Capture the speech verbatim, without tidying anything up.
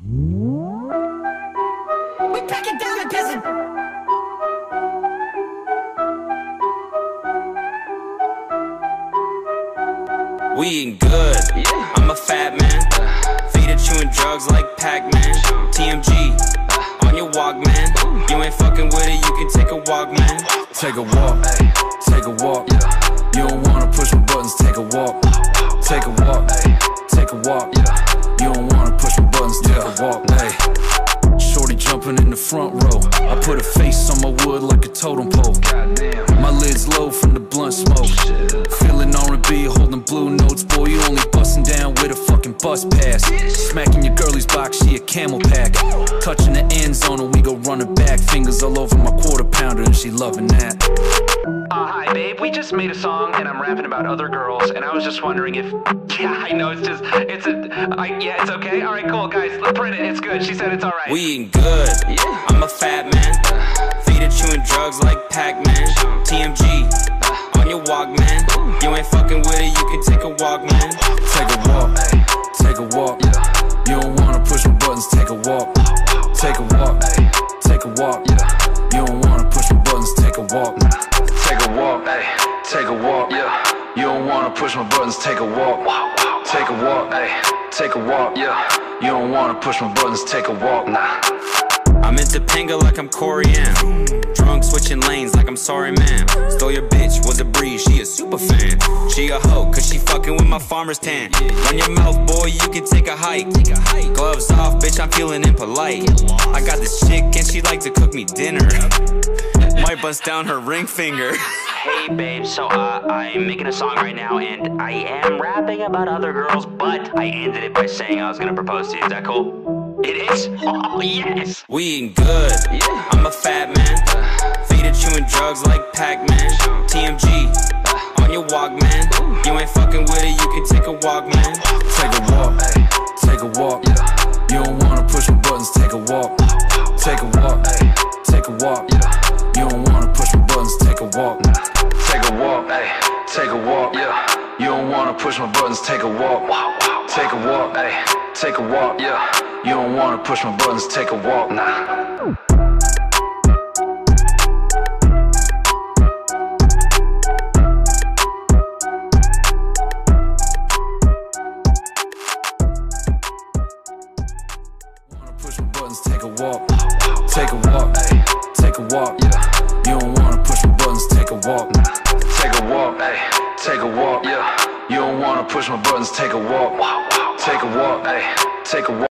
We break it down and peasant. We eating good, I'm a fat man. Feed it chewing drugs like Pac-Man. T M G, on your walk, man. You ain't fucking with it, you can take a walk, man. Take a walk, take a walk. You don't wanna push my buttons, take a walk. Take a walk, take a walk. You don't wanna push my buttons, take a walk. Hey, shorty jumping in the front row. I put a face on my wood like a totem pole. My lid's low from the blunt smoke. Feeling R and B, holding blue notes. Boy, you only busting down with a fucking bus pass. Smacking your girlie's box, she a camel pack. Touching the end zone and we go running back. Fingers all over my quarter pounder and she loving that. Uh, hi babe, we just made a song and I'm rapping about other girls and I was just wondering if... Yeah, I know, it's just, it's a... I, yeah, it's okay? Alright, cool, guys, let's print it, it's good. She said it's alright. We eating good, I'm a fat man. Feed it chewing drugs like Pac-Man. T M G, on your walk, man. You ain't fucking with it, you can take a walk, man. Take a walk, take a walk. You don't wanna push my buttons, take a walk. Take a walk, take a walk. You don't wanna push my buttons, take a walk. Take a walk, take a walk. You don't wanna push my buttons, take a walk. Take a walk, take a walk. You don't wanna push my buttons, take a walk. I'm in Topanga like I'm Corian. Drunk switching lanes like I'm sorry, man. Stole your bitch, was a breeze, she a super fan. She a hoe, cause she fucking with my farmer's tan. Run your mouth, boy, you can take a hike. Gloves off, bitch, I'm feeling impolite. I got this chick and she like to cook me dinner. Might bust down her ring finger. Hey babe, so uh, I'm making a song right now and I am rapping about other girls, but I ended it by saying I was gonna propose to you. Is that cool? It is? Oh, yes! We eating good, I'm a fat man. Feed it chewing drugs like Pac-Man. T M G, on your walk, man. You ain't fucking with it, you can take a walk, man. Take a walk, take a walk. You don't wanna push my buttons, take a walk. Take a walk, take a walk. You don't wanna push my buttons, take a walk. Take a walk, take a walk. You don't wanna push my buttons, take a walk. Take a walk, take a walk. You don't wanna push my buttons, take a walk. Nah. Push my buttons, take a walk. Take a walk, take a walk. You don't wanna push my buttons, take a walk. Take a walk, take a walk. You don't wanna push my buttons, take a walk. Take a walk, take a walk.